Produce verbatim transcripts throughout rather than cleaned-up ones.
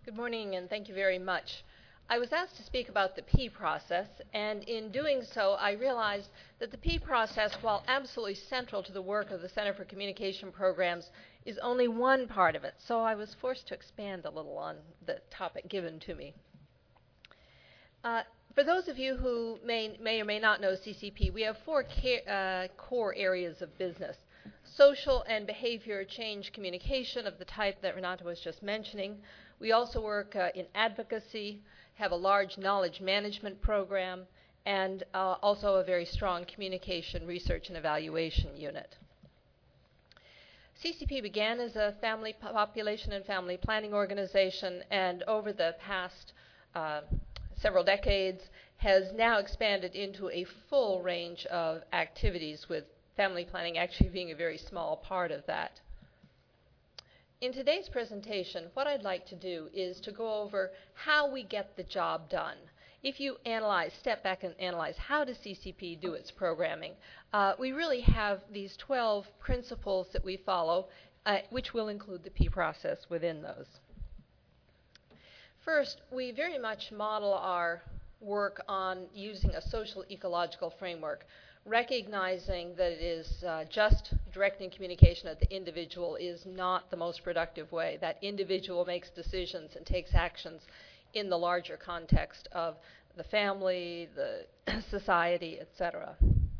Good morning, and thank you very much. I was asked to speak about the P process, and in doing so, I realized that the P process, while absolutely central to the work of the Center for Communication Programs, is only one part of it. So I was forced to expand a little on the topic given to me. Uh, for those of you who may, may or may not know C C P, we have four uh, core areas of business. Social and behavior change communication of the type that Renata was just mentioning. We also work uh, in advocacy, have a large knowledge management program, and uh, also a very strong communication research and evaluation unit. C C P began as a family population and family planning organization, and over the past uh, several decades has now expanded into a full range of activities, with family planning actually being a very small part of that. In today's presentation, what I'd like to do is to go over how we get the job done. If you analyze, step back and analyze, how does C C P do its programming? Uh, we really have these twelve principles that we follow, uh, which will include the P process within those. First, we very much model our work on using a social ecological framework, recognizing that it is uh, just directing communication at the individual is not the most productive way. That individual makes decisions and takes actions in the larger context of the family, the society, et cetera.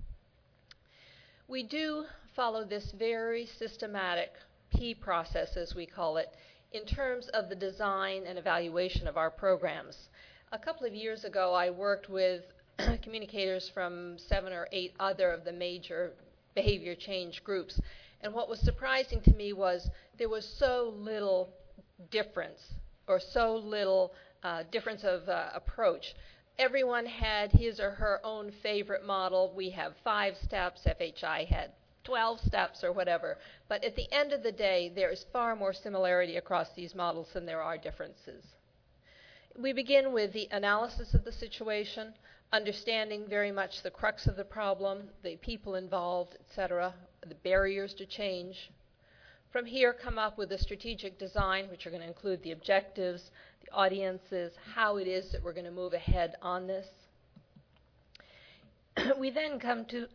We do follow this very systematic P process, as we call it, in terms of the design and evaluation of our programs. A couple of years ago, I worked with communicators from seven or eight other of the major behavior change groups. And what was surprising to me was there was so little difference, or so little uh, difference of uh, approach. Everyone had his or her own favorite model. We have five steps. F H I had twelve steps or whatever. But at the end of the day, there is far more similarity across these models than there are differences. We begin with the analysis of the situation, understanding very much the crux of the problem, the people involved, et cetera, the barriers to change. From here, come up with a strategic design, which are going to include the objectives, the audiences, how it is that we're going to move ahead on this. We then come to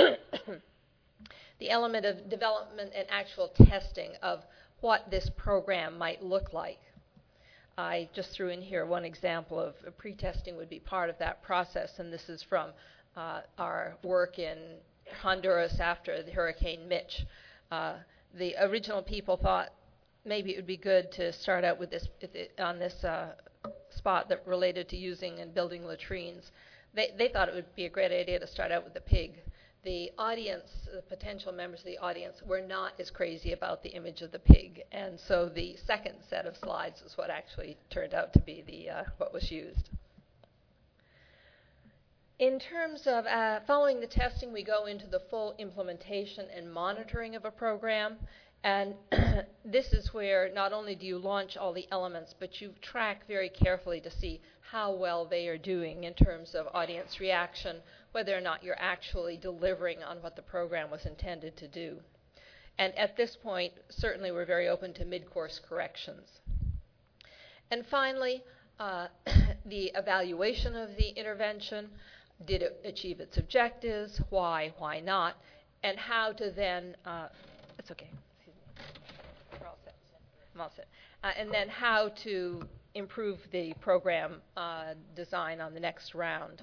the element of development and actual testing of what this program might look like. I just threw in here one example of uh, pre-testing would be part of that process, and this is from uh, our work in Honduras after the Hurricane Mitch. Uh, the original people thought maybe it would be good to start out with this it, on this uh, spot that related to using and building latrines. They, they thought it would be a great idea to start out with the pig. The audience, the potential members of the audience, were not as crazy about the image of the pig, and so the second set of slides is what actually turned out to be the uh, what was used. In terms of uh, following the testing, we go into the full implementation and monitoring of a program, and this is where not only do you launch all the elements, but you track very carefully to see how well they are doing in terms of audience reaction, whether or not you're actually delivering on what the program was intended to do. And at this point, certainly we're very open to mid-course corrections. And finally, uh, the evaluation of the intervention. Did it achieve its objectives? Why? Why not? And how to then, uh, it's okay. Excuse me. We're all set. I'm all set. Uh, and then how to improve the program uh, design on the next round.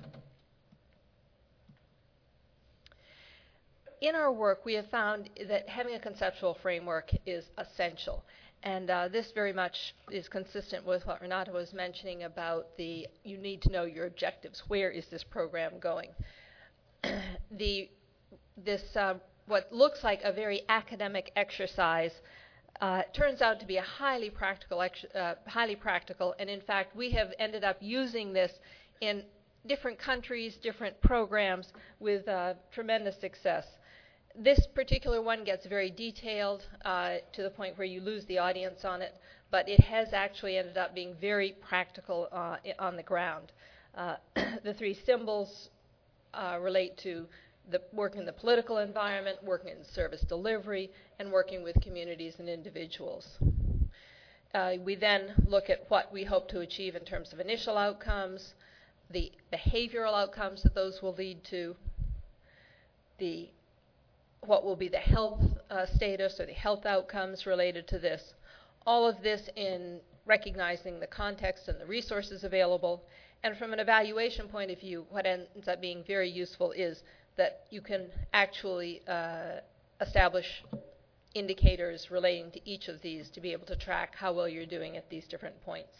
In our work, we have found that having a conceptual framework is essential. And uh, this very much is consistent with what Renata was mentioning about the, you need to know your objectives. Where is this program going? the, this, uh, what looks like a very academic exercise uh, turns out to be a highly practical, uh, highly practical. And in fact, we have ended up using this in different countries, different programs with uh, tremendous success. This particular one gets very detailed uh, to the point where you lose the audience on it, but it has actually ended up being very practical uh, on the ground. Uh, the three symbols uh, relate to the work in the political environment, working in service delivery, and working with communities and individuals. Uh, we then look at what we hope to achieve in terms of initial outcomes, the behavioral outcomes that those will lead to, the what will be the health uh, status or the health outcomes related to this. All of this in recognizing the context and the resources available. And from an evaluation point of view, what ends up being very useful is that you can actually uh, establish indicators relating to each of these to be able to track how well you're doing at these different points.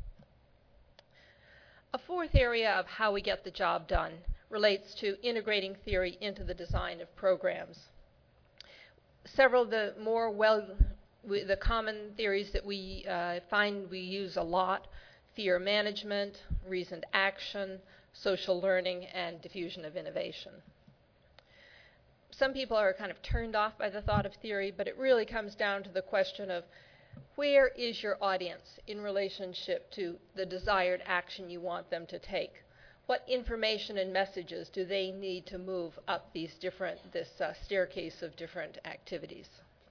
A fourth area of how we get the job done relates to integrating theory into the design of programs. Several of the more well, the common theories that we uh, find we use a lot: fear management, reasoned action, social learning, and diffusion of innovation. Some people are kind of turned off by the thought of theory, but it really comes down to the question of where is your audience in relationship to the desired action you want them to take? What information and messages do they need to move up these different, this uh, staircase of different activities?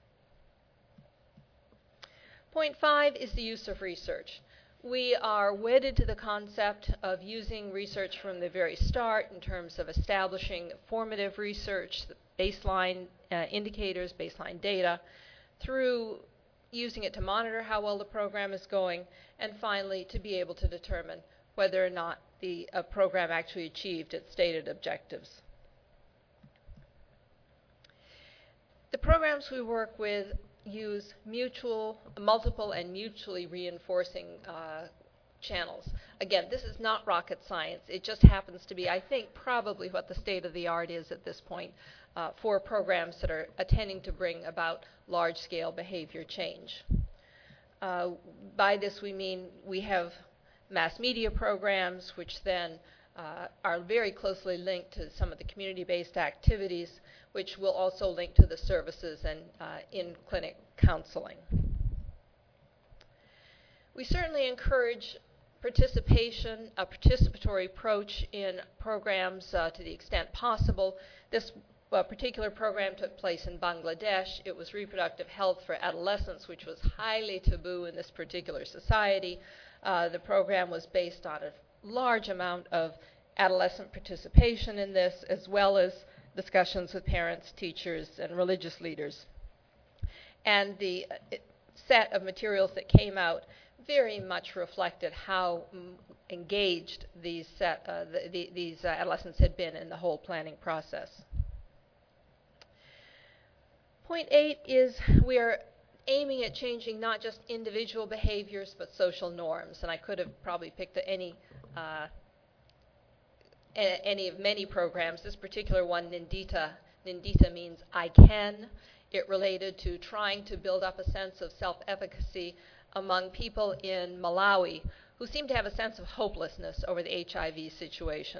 Point five is the use of research. We are wedded to the concept of using research from the very start in terms of establishing formative research, baseline uh, indicators, baseline data, through using it to monitor how well the program is going, and finally to be able to determine whether or not the uh, program actually achieved its stated objectives. The programs we work with use mutual, multiple and mutually reinforcing uh, channels. Again, this is not rocket science. It just happens to be, I think, probably what the state of the art is at this point uh, for programs that are attending to bring about large-scale behavior change. Uh, by this we mean we have mass media programs which then uh, are very closely linked to some of the community-based activities, which will also link to the services and uh, in-clinic counseling. We certainly encourage participation, a participatory approach in programs uh, to the extent possible. This uh, particular program took place in Bangladesh. It was reproductive health for adolescents, which was highly taboo in this particular society. Uh, the program was based on a large amount of adolescent participation in this, as well as discussions with parents, teachers, and religious leaders. And the uh, set of materials that came out very much reflected how mm, engaged these, set, uh, the, the, these uh, adolescents had been in the whole planning process. Point eight is we are aiming at changing not just individual behaviors, but social norms. And I could have probably picked any, uh, a any of many programs. This particular one, Nindita, Nindita means I can. It related to trying to build up a sense of self-efficacy among people in Malawi who seem to have a sense of hopelessness over the H I V situation.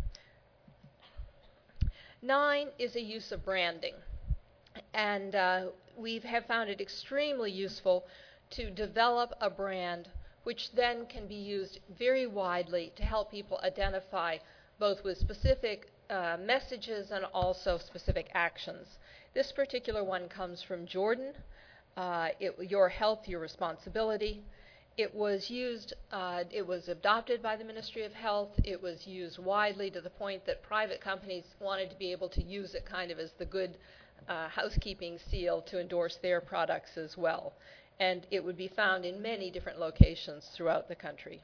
Nine is a use of branding. And uh, we have found it extremely useful to develop a brand which then can be used very widely to help people identify both with specific uh, messages and also specific actions. This particular one comes from Jordan. Uh, it, your health, your responsibility. It was used, uh, it was adopted by the Ministry of Health. It was used widely to the point that private companies wanted to be able to use it kind of as the good uh, housekeeping seal to endorse their products as well. And it would be found in many different locations throughout the country.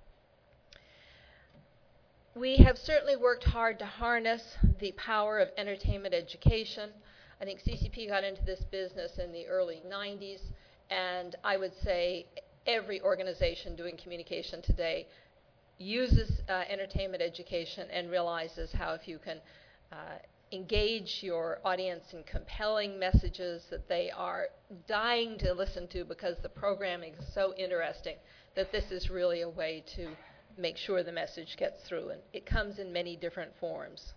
We have certainly worked hard to harness the power of entertainment education. I think C C P got into this business in the early nineties, and I would say every organization doing communication today uses uh, entertainment education and realizes how if you can uh, engage your audience in compelling messages that they are dying to listen to because the programming is so interesting, that this is really a way to make sure the message gets through, and it comes in many different forms.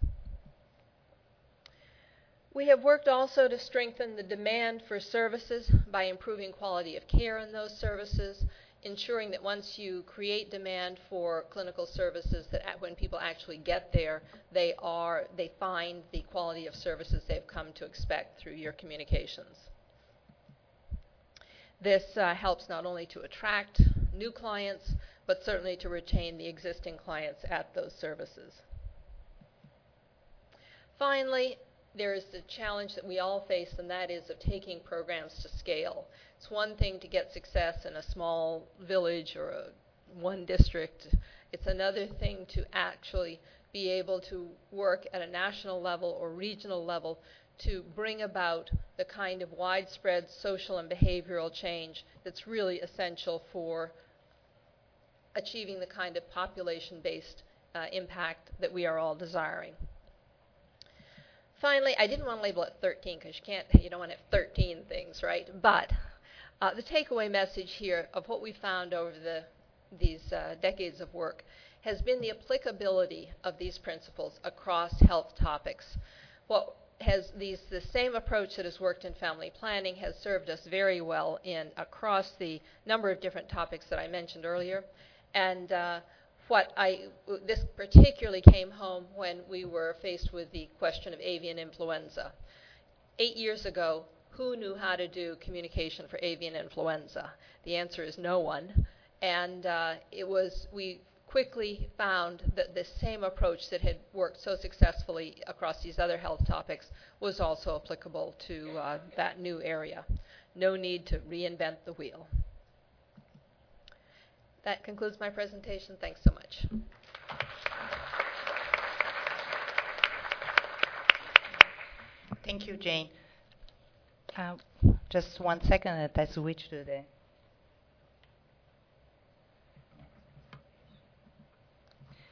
We have worked also to strengthen the demand for services by improving quality of care in those services, ensuring that once you create demand for clinical services, that when people actually get there, they are they find the quality of services they've come to expect through your communications. This uh, helps not only to attract new clients, but certainly to retain the existing clients at those services. Finally, there is the challenge that we all face, and that is of taking programs to scale. It's one thing to get success in a small village or a one district. It's another thing to actually be able to work at a national level or regional level to bring about the kind of widespread social and behavioral change that's really essential for achieving the kind of population-based uh, impact that we are all desiring. Finally, I didn't want to label it thirteen because you can't, you don't want to have thirteen things, right? But uh, the takeaway message here of what we found over the, these uh, decades of work has been the applicability of these principles across health topics. What has these the same approach that has worked in family planning has served us very well in across the number of different topics that I mentioned earlier. And uh, what I this particularly came home when we were faced with the question of avian influenza. Eight years ago, who knew how to do communication for avian influenza? The answer is no one. And uh, it was we quickly found that the same approach that had worked so successfully across these other health topics was also applicable to uh, that new area. No need to reinvent the wheel. That concludes my presentation. Thanks so much. Thank you, Jane. Uh, just one second that I switch to the